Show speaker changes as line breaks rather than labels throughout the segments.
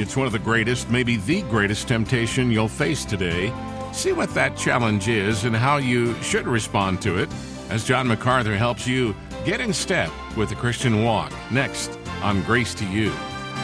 It's one of the greatest, maybe the greatest temptation you'll face today. See what that challenge is and how you should respond to it as John MacArthur helps you get in step with the Christian walk. Next on Grace to You.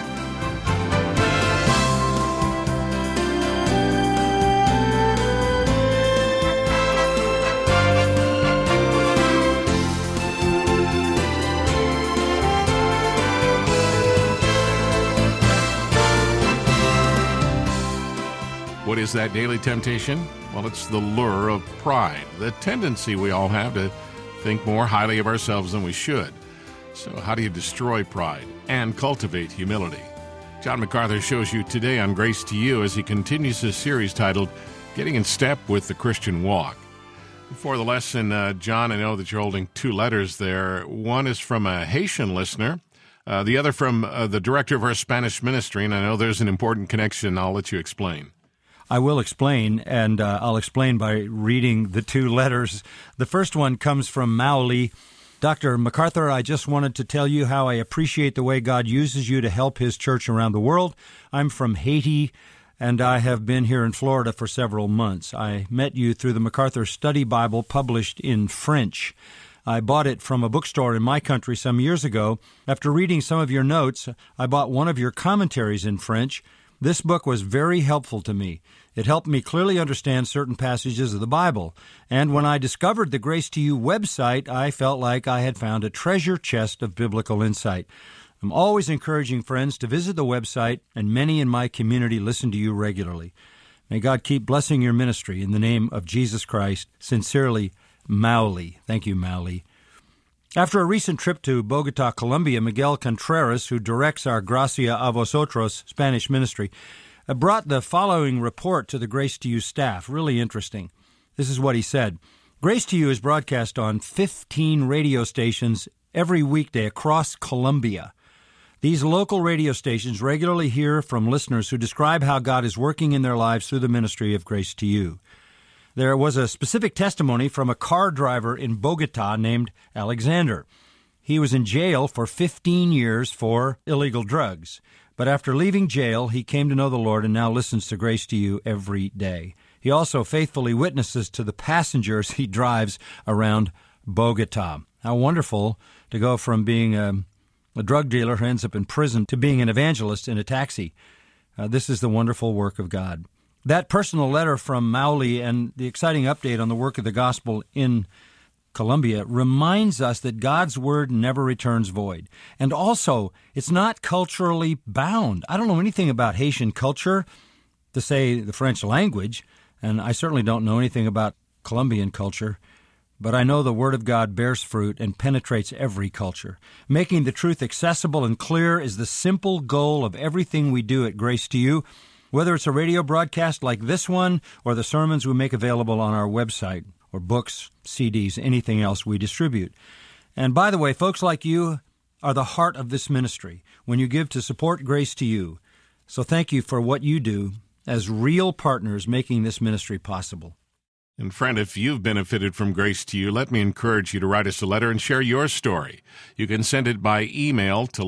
What is that daily temptation? Well, it's the lure of pride, the tendency we all have to think more highly of ourselves than we should. So how do you destroy pride and cultivate humility? John MacArthur shows you today on Grace to You as he continues his series titled Getting in Step with the Christian Walk. Before the lesson, John, I know that you're holding two letters there. One is from a Haitian listener, the other from the director of our Spanish ministry, and I know there's an important connection. I'll let you explain.
I will explain, and I'll explain by reading the two letters. The first one comes from Maoli. Dr. MacArthur, I just wanted to tell you how I appreciate the way God uses you to help His church around the world. I'm from Haiti, and I have been here in Florida for several months. I met you through the MacArthur Study Bible published in French. I bought it from a bookstore in my country some years ago. After reading some of your notes, I bought one of your commentaries in French. This book was very helpful to me. It helped me clearly understand certain passages of the Bible. And when I discovered the Grace to You website, I felt like I had found a treasure chest of biblical insight. I'm always encouraging friends to visit the website, and many in my community listen to you regularly. May God keep blessing your ministry in the name of Jesus Christ. Sincerely, Maoli. Thank you, Maoli. After a recent trip to Bogota, Colombia, Miguel Contreras, who directs our Gracia a Vosotros Spanish ministry, brought the following report to the Grace to You staff. Really interesting. This is what he said. Grace to You is broadcast on 15 radio stations every weekday across Colombia. These local radio stations regularly hear from listeners who describe how God is working in their lives through the ministry of Grace to You. There was a specific testimony from a car driver in Bogota named Alexander. He was in jail for 15 years for illegal drugs. But after leaving jail, he came to know the Lord and now listens to Grace to You every day. He also faithfully witnesses to the passengers he drives around Bogota. How wonderful to go from being a drug dealer who ends up in prison to being an evangelist in a taxi. This is the wonderful work of God. That personal letter from Maoli and the exciting update on the work of the gospel in Colombia reminds us that God's word never returns void. And also, it's not culturally bound. I don't know anything about Haitian culture, to say the French language, and I certainly don't know anything about Colombian culture, but I know the word of God bears fruit and penetrates every culture. Making the truth accessible and clear is the simple goal of everything we do at Grace to You, whether it's a radio broadcast like this one or the sermons we make available on our website, or books, CDs, anything else we distribute. And by the way, folks like you are the heart of this ministry when you give to support Grace to You. So thank you for what you do as real partners making this ministry possible.
And friend, if you've benefited from Grace to You, let me encourage you to write us a letter and share your story. You can send it by email to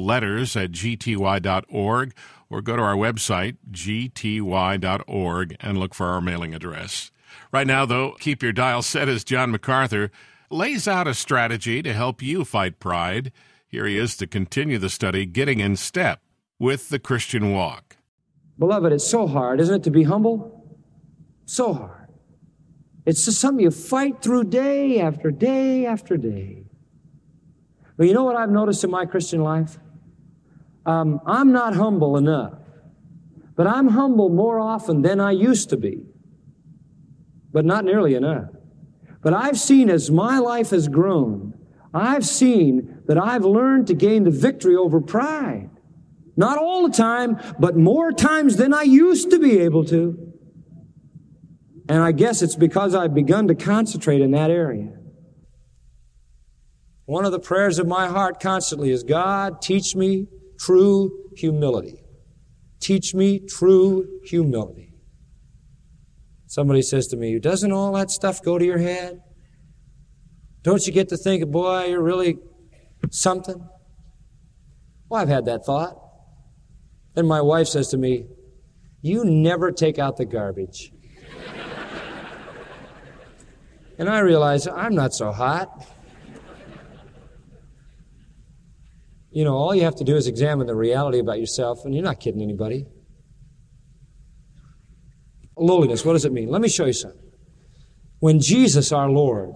letters@gty.org or go to our website, gty.org, and look for our mailing address. Right now, though, keep your dial set as John MacArthur lays out a strategy to help you fight pride. Here he is to continue the study, Getting in Step with the Christian Walk.
Beloved, it's so hard, isn't it, to be humble? So hard. It's just something you fight through day after day after day. But you know what I've noticed in my Christian life? I'm not humble enough, but I'm humble more often than I used to be, but not nearly enough. But I've seen as my life has grown, I've seen that I've learned to gain the victory over pride. Not all the time, but more times than I used to be able to. And I guess it's because I've begun to concentrate in that area. One of the prayers of my heart constantly is, God, teach me true humility. Teach me true humility. Somebody says to me, doesn't all that stuff go to your head? Don't you get to think, boy, you're really something? Well, I've had that thought. And my wife says to me, "You never take out the garbage." And I realize I'm not so hot. You know, all you have to do is examine the reality about yourself, and you're not kidding anybody. Lowliness, what does it mean? Let me show you something. When Jesus, our Lord,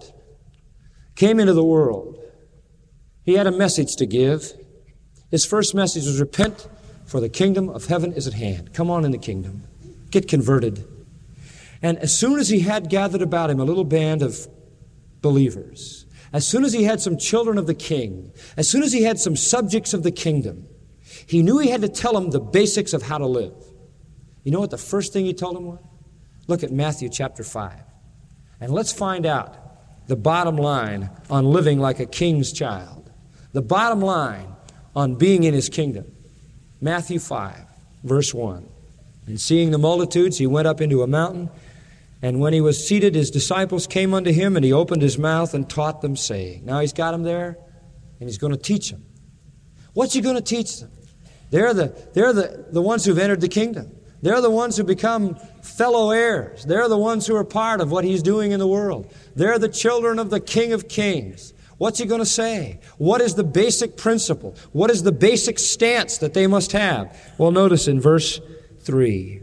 came into the world, He had a message to give. His first message was, repent, for the kingdom of heaven is at hand. Come on in the kingdom. Get converted. And as soon as He had gathered about Him a little band of believers, as soon as He had some children of the King, as soon as He had some subjects of the kingdom, He knew He had to tell them the basics of how to live. You know what the first thing He told them was? Look at Matthew chapter 5. And let's find out the bottom line on living like a king's child. The bottom line on being in His kingdom. Matthew 5, verse 1. And seeing the multitudes, He went up into a mountain. And when He was seated, His disciples came unto Him, and He opened His mouth and taught them, saying. Now He's got them there, and He's going to teach them. What's He going to teach them? They're the ones who've entered the kingdom. They're the ones who become fellow heirs. They're the ones who are part of what He's doing in the world. They're the children of the King of Kings. What's He going to say? What is the basic principle? What is the basic stance that they must have? Well, notice in verse 3.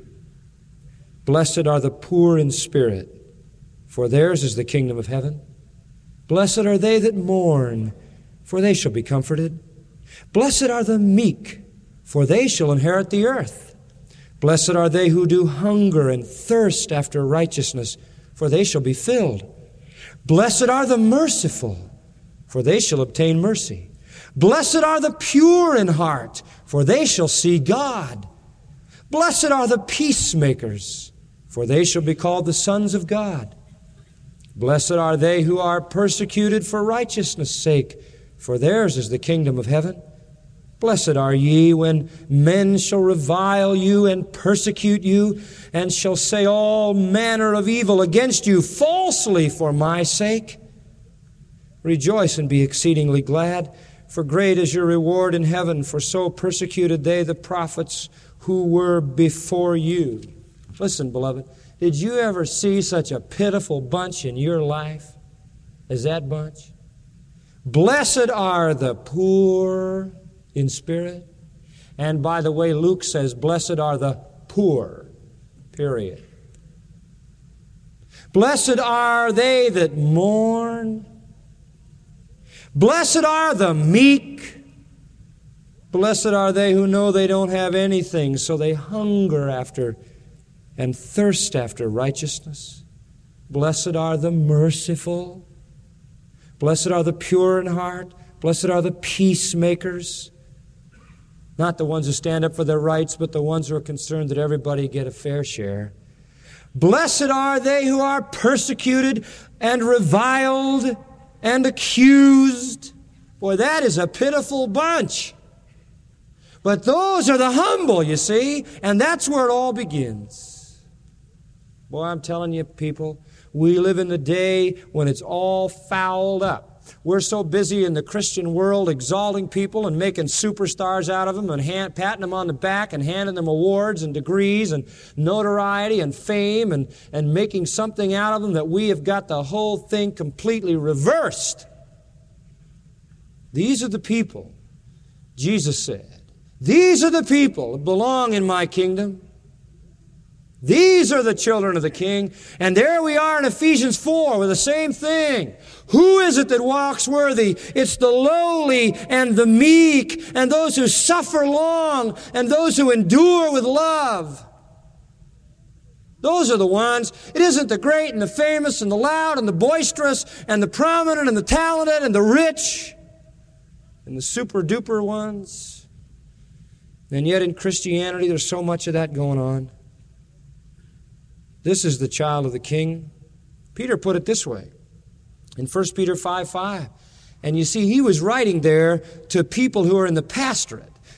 Blessed are the poor in spirit, for theirs is the kingdom of heaven. Blessed are they that mourn, for they shall be comforted. Blessed are the meek, for they shall inherit the earth. Blessed are they who do hunger and thirst after righteousness, for they shall be filled. Blessed are the merciful, for they shall obtain mercy. Blessed are the pure in heart, for they shall see God. Blessed are the peacemakers, for they shall be called the sons of God. Blessed are they who are persecuted for righteousness' sake, for theirs is the kingdom of heaven. Blessed are ye when men shall revile you and persecute you, and shall say all manner of evil against you falsely for my sake. Rejoice and be exceedingly glad, for great is your reward in heaven, for so persecuted they the prophets who were before you. Listen, beloved, did you ever see such a pitiful bunch in your life as that bunch? Blessed are the poor in spirit. And by the way, Luke says, blessed are the poor, period. Blessed are they that mourn. Blessed are the meek. Blessed are they who know they don't have anything, so they hunger after and thirst after righteousness. Blessed are the merciful. Blessed are the pure in heart. Blessed are the peacemakers. Not the ones who stand up for their rights, but the ones who are concerned that everybody get a fair share. Blessed are they who are persecuted and reviled and accused. Boy, that is a pitiful bunch. But those are the humble, you see, and that's where it all begins. Boy, I'm telling you, people, we live in the day when it's all fouled up. We're so busy in the Christian world exalting people and making superstars out of them and patting them on the back and handing them awards and degrees and notoriety and fame and making something out of them that we have got the whole thing completely reversed. These are the people, Jesus said, these are the people that belong in my kingdom. These are the children of the King. And there we are in Ephesians 4 with the same thing. Who is it that walks worthy? It's the lowly and the meek and those who suffer long and those who endure with love. Those are the ones. It isn't the great and the famous and the loud and the boisterous and the prominent and the talented and the rich and the super duper ones. And yet in Christianity there's so much of that going on. This is the child of the King. Peter put it this way in 1 Peter 5:5. And you see, he was writing there to people who are in the pastorate,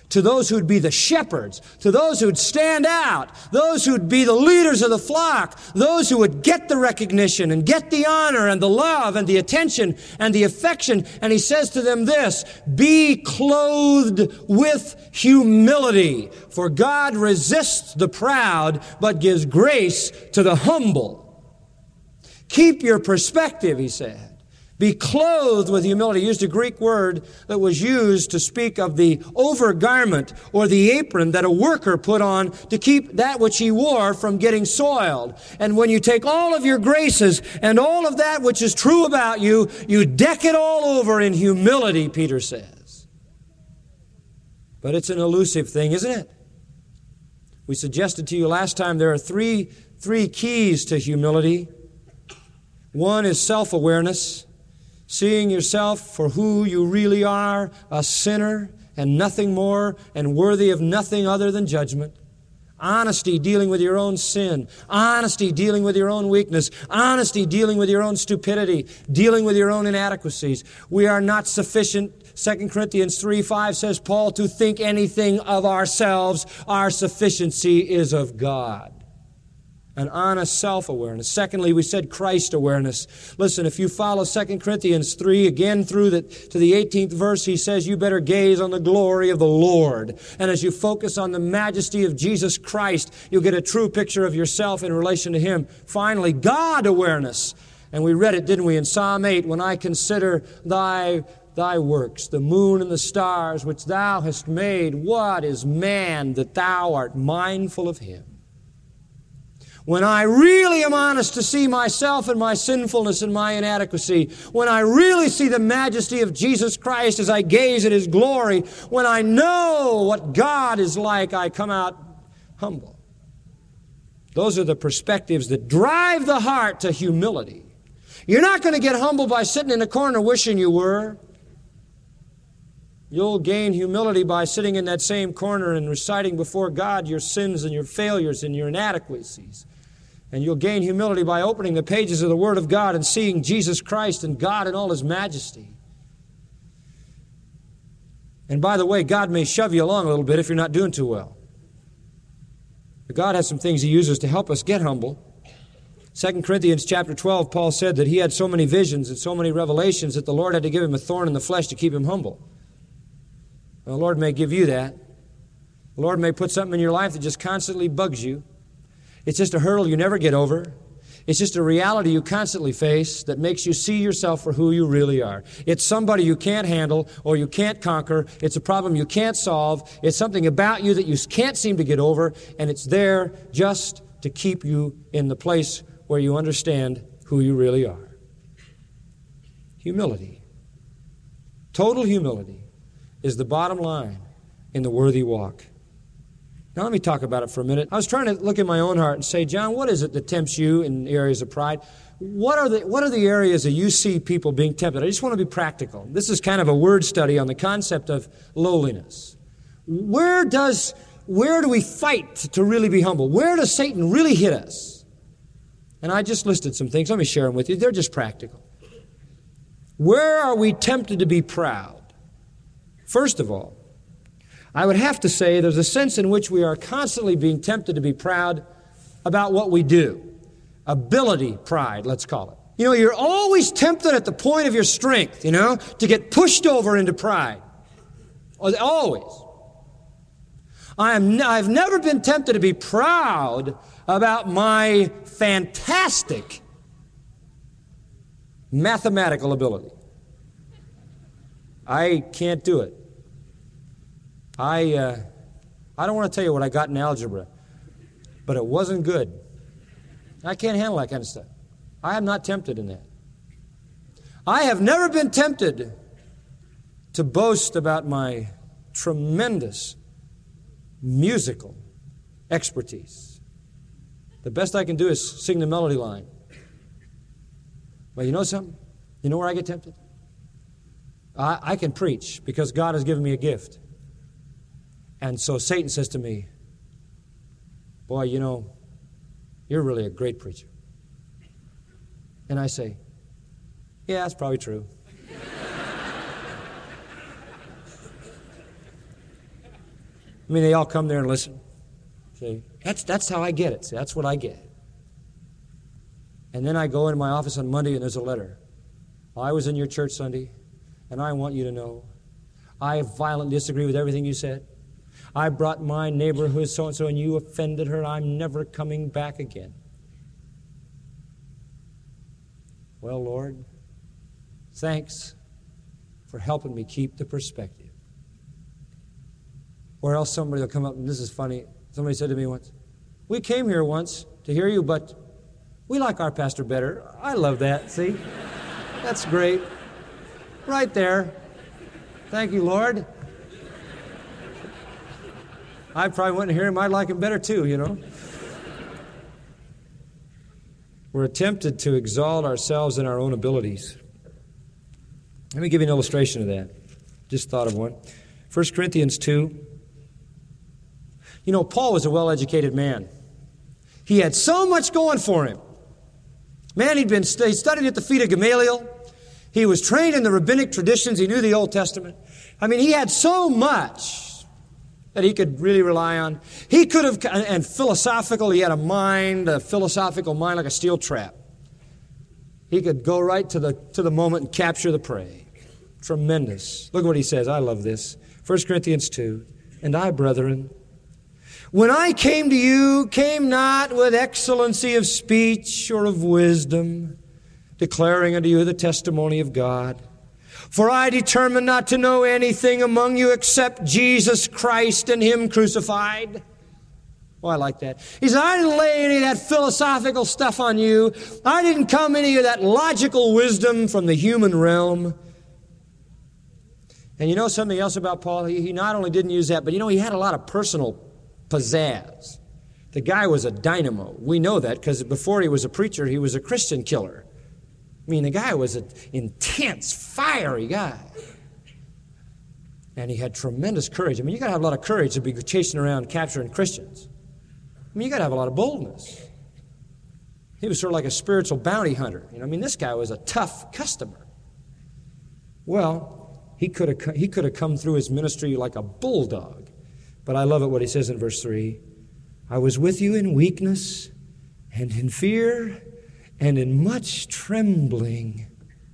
to those who'd be the shepherds, to those who'd stand out, those who'd be the leaders of the flock, those who would get the recognition and get the honor and the love and the attention and the affection. And he says to them this, be clothed with humility, for God resists the proud but gives grace to the humble. Keep your perspective, he said. Be clothed with humility. He used a Greek word that was used to speak of the overgarment or the apron that a worker put on to keep that which he wore from getting soiled. And when you take all of your graces and all of that which is true about you, you deck it all over in humility, Peter says. But it's an elusive thing, isn't it? We suggested to you last time there are three keys to humility. One is self-awareness. Seeing yourself for who you really are, a sinner and nothing more, and worthy of nothing other than judgment. Honesty, dealing with your own sin. Honesty, dealing with your own weakness. Honesty, dealing with your own stupidity. Dealing with your own inadequacies. We are not sufficient. 2 Corinthians 3:5 says, Paul, to think anything of ourselves. Our sufficiency is of God. An honest self-awareness. Secondly, we said Christ awareness. Listen, if you follow 2 Corinthians 3 again through to the 18th verse, he says you better gaze on the glory of the Lord. And as you focus on the majesty of Jesus Christ, you'll get a true picture of yourself in relation to Him. Finally, God awareness. And we read it, didn't we, in Psalm 8, when I consider thy works, the moon and the stars which thou hast made, what is man that thou art mindful of him? When I really am honest to see myself and my sinfulness and my inadequacy, when I really see the majesty of Jesus Christ as I gaze at His glory, when I know what God is like, I come out humble. Those are the perspectives that drive the heart to humility. You're not going to get humble by sitting in a corner wishing you were. You'll gain humility by sitting in that same corner and reciting before God your sins and your failures and your inadequacies. And you'll gain humility by opening the pages of the Word of God and seeing Jesus Christ and God in all His majesty. And by the way, God may shove you along a little bit if you're not doing too well. But God has some things He uses to help us get humble. 2 Corinthians chapter 12, Paul said that he had so many visions and so many revelations that the Lord had to give him a thorn in the flesh to keep him humble. Well, the Lord may give you that. The Lord may put something in your life that just constantly bugs you. It's just a hurdle you never get over. It's just a reality you constantly face that makes you see yourself for who you really are. It's somebody you can't handle or you can't conquer. It's a problem you can't solve. It's something about you that you can't seem to get over, and it's there just to keep you in the place where you understand who you really are. Humility. Total humility is the bottom line in the worthy walk. Now let me talk about it for a minute. I was trying to look in my own heart and say, John, what is it that tempts you in areas of pride? What are the areas that you see people being tempted? I just want to be practical. This is kind of a word study on the concept of lowliness. Where do we fight to really be humble? Where does Satan really hit us? And I just listed some things. Let me share them with you. They're just practical. Where are we tempted to be proud? First of all, I would have to say there's a sense in which we are constantly being tempted to be proud about what we do. Ability pride, let's call it. You know, you're always tempted at the point of your strength, to get pushed over into pride. Always. I've never been tempted to be proud about my fantastic mathematical ability. I can't do it. I don't want to tell you what I got in algebra, but it wasn't good. I can't handle that kind of stuff. I am not tempted in that. I have never been tempted to boast about my tremendous musical expertise. The best I can do is sing the melody line. Well, you know something? You know where I get tempted? I can preach because God has given me a gift. And so Satan says to me, boy, you're really a great preacher. And I say, yeah, that's probably true. I mean, they all come there and listen. See, that's how I get it. See, that's what I get. And then I go into my office on Monday and there's a letter. I was in your church Sunday, and I want you to know I violently disagree with everything you said. I brought my neighbor who is so-and-so, and you offended her. I'm never coming back again. Well, Lord, thanks for helping me keep the perspective. Or else somebody will come up, and this is funny. Somebody said to me once, we came here once to hear you, but we like our pastor better. I love that, see? That's great. Right there. Thank you, Lord. I probably went to hear him. I'd like him better too, you know. We're tempted to exalt ourselves in our own abilities. Let me give you an illustration of that. Just thought of one. 1 Corinthians 2. You know, Paul was a well-educated man. He had so much going for him. Man, he studied at the feet of Gamaliel. He was trained in the rabbinic traditions. He knew the Old Testament. I mean, he had so much that he could really rely on. He could have, and philosophical, he had a philosophical mind like a steel trap. He could go right to the moment and capture the prey. Tremendous. Look what he says. I love this. 1 Corinthians 2. And I, brethren, when I came to you, came not with excellency of speech or of wisdom, declaring unto you the testimony of God. For I determined not to know anything among you except Jesus Christ and Him crucified. Oh, I like that. He said, I didn't lay any of that philosophical stuff on you. I didn't come any of that logical wisdom from the human realm. And you know something else about Paul? He not only didn't use that, but you know, he had a lot of personal pizzazz. The guy was a dynamo. We know that because before he was a preacher, he was a Christian killer. I mean, the guy was an intense, fiery guy. And he had tremendous courage. I mean, you got to have a lot of courage to be chasing around capturing Christians. I mean, you got to have a lot of boldness. He was sort of like a spiritual bounty hunter. You know, I mean, this guy was a tough customer. Well, he could have come through his ministry like a bulldog. But I love it what he says in verse 3. I was with you in weakness and in fear and in much trembling.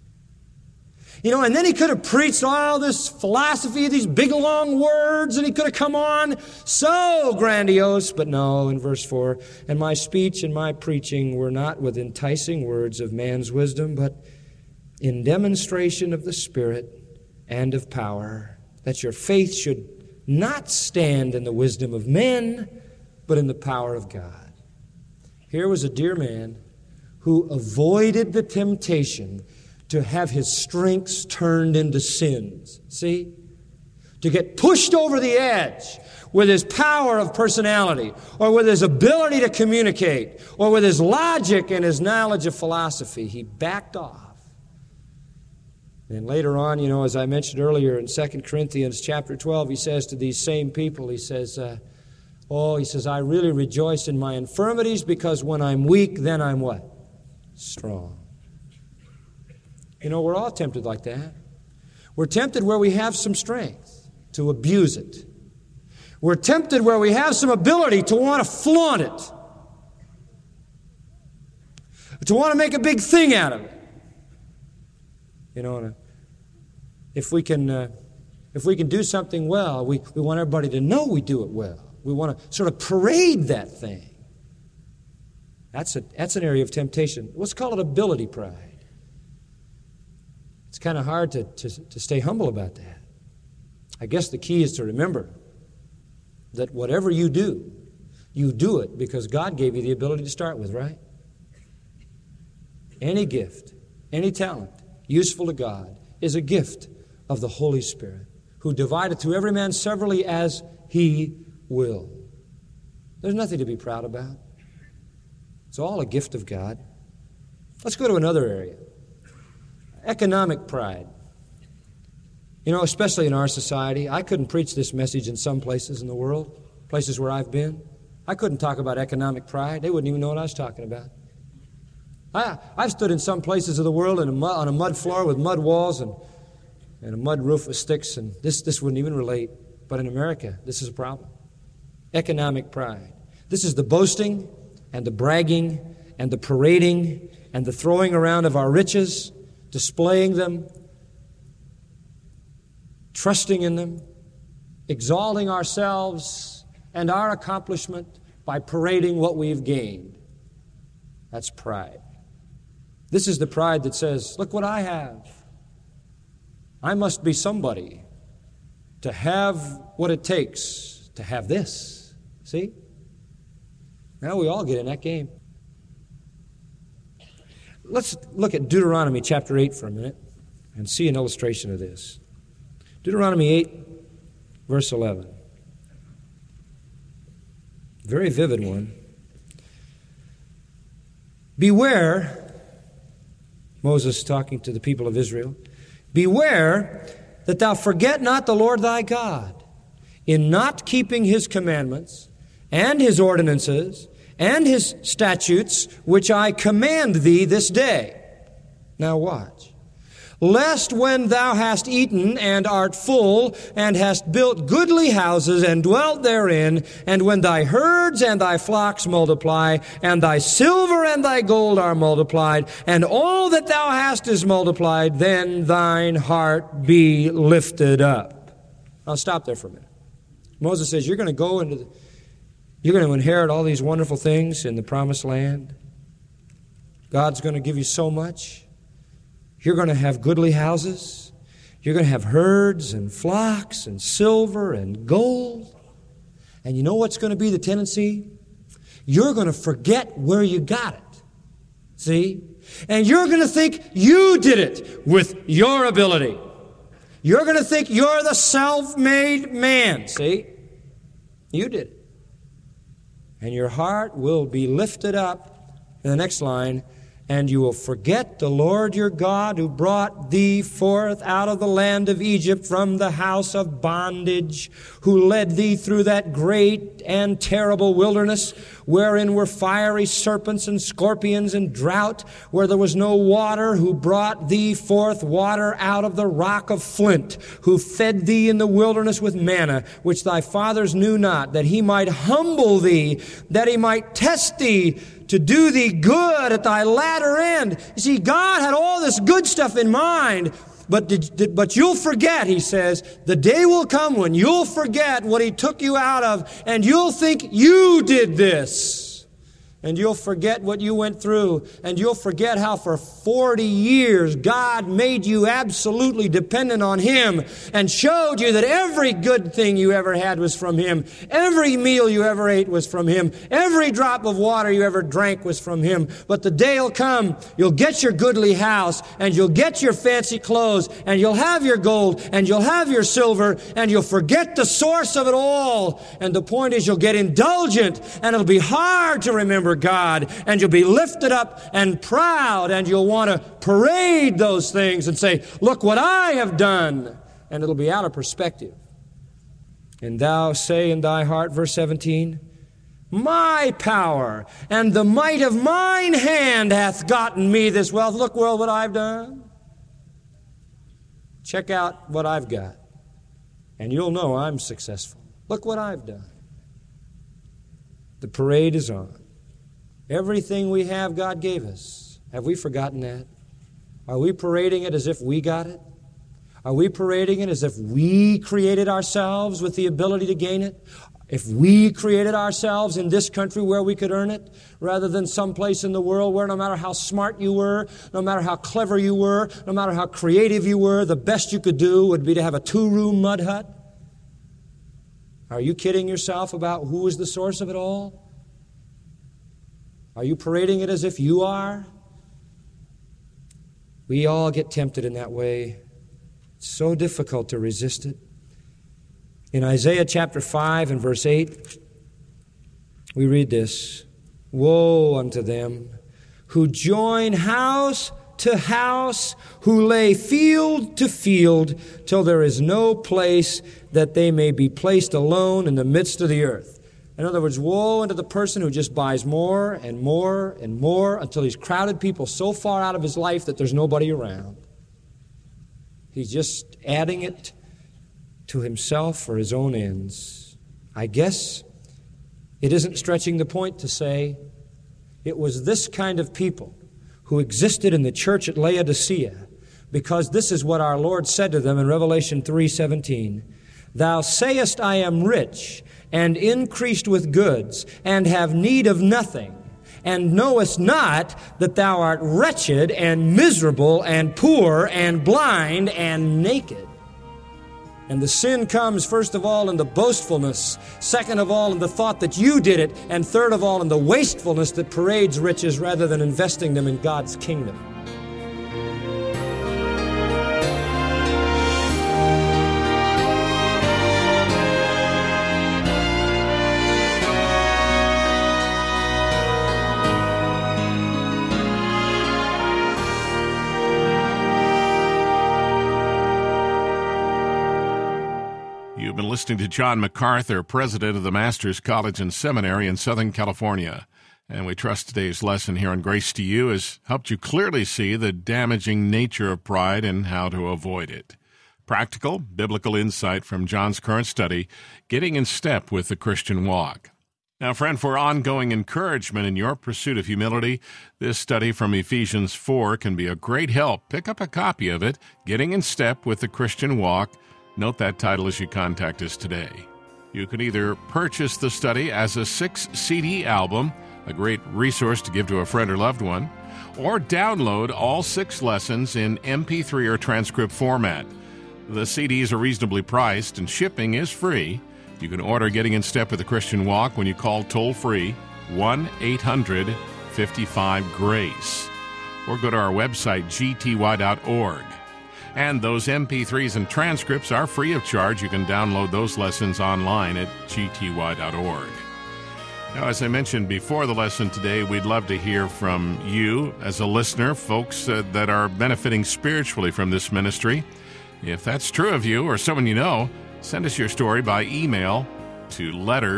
You know, and then he could have preached all this philosophy, these big long words, and he could have come on so grandiose. But no, in verse 4, and my speech and my preaching were not with enticing words of man's wisdom, but in demonstration of the Spirit and of power, that your faith should not stand in the wisdom of men, but in the power of God. Here was a dear man who avoided the temptation to have his strengths turned into sins. See? To get pushed over the edge with his power of personality, or with his ability to communicate, or with his logic and his knowledge of philosophy. He backed off. And later on, you know, as I mentioned earlier in 2 Corinthians chapter 12, he says to these same people, he says, I really rejoice in my infirmities, because when I'm weak, then I'm what? Strong. You know, we're all tempted like that. We're tempted where we have some strength to abuse it. We're tempted where we have some ability to want to flaunt it, to want to make a big thing out of it. You know, if we can do something well, we want everybody to know we do it well. We want to sort of parade that thing. That's an area of temptation. Let's call it ability pride. It's kind of hard to stay humble about that. I guess the key is to remember that whatever you do it because God gave you the ability to start with, right? Any gift, any talent useful to God is a gift of the Holy Spirit, who divided to every man severally as He will. There's nothing to be proud about. It's all a gift of God. Let's go to another area. Economic pride. You know, especially in our society, I couldn't preach this message in some places in the world, places where I've been. I couldn't talk about economic pride. They wouldn't even know what I was talking about. I've stood in some places of the world on a mud floor with mud walls and a mud roof with sticks, and this wouldn't even relate. But in America, this is a problem. Economic pride. This is the boasting and the bragging and the parading and the throwing around of our riches, displaying them, trusting in them, exalting ourselves and our accomplishment by parading what we've gained. That's pride. This is the pride that says, look what I have. I must be somebody to have what it takes to have this. See? Now we all get in that game. Let's look at Deuteronomy chapter 8 for a minute and see an illustration of this. Deuteronomy 8, verse 11. Very vivid one. Beware, Moses talking to the people of Israel, beware that thou forget not the Lord thy God in not keeping his commandments and his ordinances and his statutes, which I command thee this day. Now watch. Lest when thou hast eaten and art full, and hast built goodly houses and dwelt therein, and when thy herds and thy flocks multiply, and thy silver and thy gold are multiplied, and all that thou hast is multiplied, then thine heart be lifted up. I'll stop there for a minute. Moses says, you're going to inherit all these wonderful things in the promised land. God's going to give you so much. You're going to have goodly houses. You're going to have herds and flocks and silver and gold. And you know what's going to be the tendency? You're going to forget where you got it. See? And you're going to think you did it with your ability. You're going to think you're the self-made man. See? You did it. And your heart will be lifted up. In the next line, and you will forget the Lord your God who brought thee forth out of the land of Egypt from the house of bondage, who led thee through that great and terrible wilderness, wherein were fiery serpents and scorpions and drought, where there was no water, who brought thee forth water out of the rock of flint, who fed thee in the wilderness with manna, which thy fathers knew not, that he might humble thee, that he might test thee, to do thee good at thy latter end. You see, God had all this good stuff in mind, but you'll forget, he says, the day will come when you'll forget what he took you out of, and you'll think you did this. And you'll forget what you went through, and you'll forget how for 40 years God made you absolutely dependent on him and showed you that every good thing you ever had was from him. Every meal you ever ate was from him. Every drop of water you ever drank was from him. But the day will come, you'll get your goodly house, and you'll get your fancy clothes, and you'll have your gold, and you'll have your silver, and you'll forget the source of it all. And the point is, you'll get indulgent, and it'll be hard to remember God, and you'll be lifted up and proud, and you'll want to parade those things and say, look what I have done, and it'll be out of perspective. And thou say in thy heart, verse 17, my power and the might of mine hand hath gotten me this wealth. Look, world, what I've done. Check out what I've got, and you'll know I'm successful. Look what I've done. The parade is on. Everything we have, God gave us. Have we forgotten that? Are we parading it as if we got it? Are we parading it as if we created ourselves with the ability to gain it? If we created ourselves in this country where we could earn it, rather than someplace in the world where no matter how smart you were, no matter how clever you were, no matter how creative you were, the best you could do would be to have a 2-room mud hut? Are you kidding yourself about who is the source of it all? Are you parading it as if you are? We all get tempted in that way. It's so difficult to resist it. In Isaiah chapter 5 and verse 8, we read this, woe unto them who join house to house, who lay field to field, till there is no place that they may be placed alone in the midst of the earth. In other words, woe unto the person who just buys more and more and more until he's crowded people so far out of his life that there's nobody around. He's just adding it to himself for his own ends. I guess It isn't stretching the point to say it was this kind of people who existed in the church at Laodicea, because this is what our Lord said to them in Revelation 3:17. Thou sayest, I am rich, and increased with goods, and have need of nothing, and knowest not that thou art wretched, and miserable, and poor, and blind, and naked. And the sin comes, first of all, in the boastfulness, second of all, in the thought that you did it, and third of all, in the wastefulness that parades riches rather than investing them in God's kingdom.
You've been listening to John MacArthur, president of the Masters College and Seminary in Southern California. And we trust today's lesson here on Grace to You has helped you clearly see the damaging nature of pride and how to avoid it. Practical, biblical insight from John's current study, Getting in Step with the Christian Walk. Now, friend, for ongoing encouragement in your pursuit of humility, this study from Ephesians 4 can be a great help. Pick up a copy of it, Getting in Step with the Christian Walk. Note that title as you contact us today. You can either purchase the study as a 6-CD album, a great resource to give to a friend or loved one, or download all 6 lessons in MP3 or transcript format. The CDs are reasonably priced and shipping is free. You can order Getting in Step with the Christian Walk when you call toll-free 1-800-55-GRACE or go to our website gty.org. And those MP3s and transcripts are free of charge. You can download those lessons online at gty.org. Now, as I mentioned before the lesson today, we'd love to hear from you as a listener, folks that are benefiting spiritually from this ministry. If that's true of you or someone you know, send us your story by email to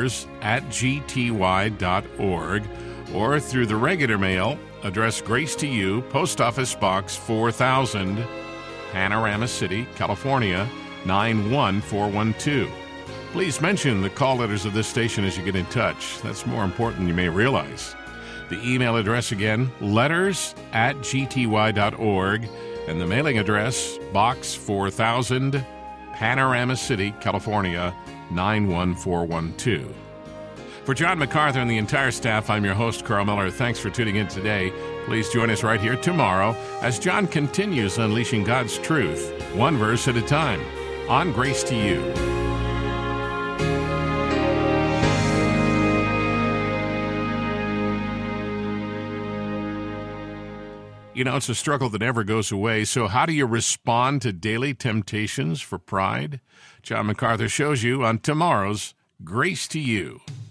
letters@gty.org or through the regular mail, address Grace to You, Post Office Box 4000, Panorama City, California, 91412. Please mention the call letters of this station as you get in touch. That's more important than you may realize. The email address again, letters@gty.org, and the mailing address, Box 4000, Panorama City, California, 91412. For John MacArthur and the entire staff, I'm your host, Carl Miller. Thanks for tuning in today. Please join us right here tomorrow as John continues unleashing God's truth, one verse at a time, on Grace to You. You know, it's a struggle that never goes away, so how do you respond to daily temptations for pride? John MacArthur shows you on tomorrow's Grace to You.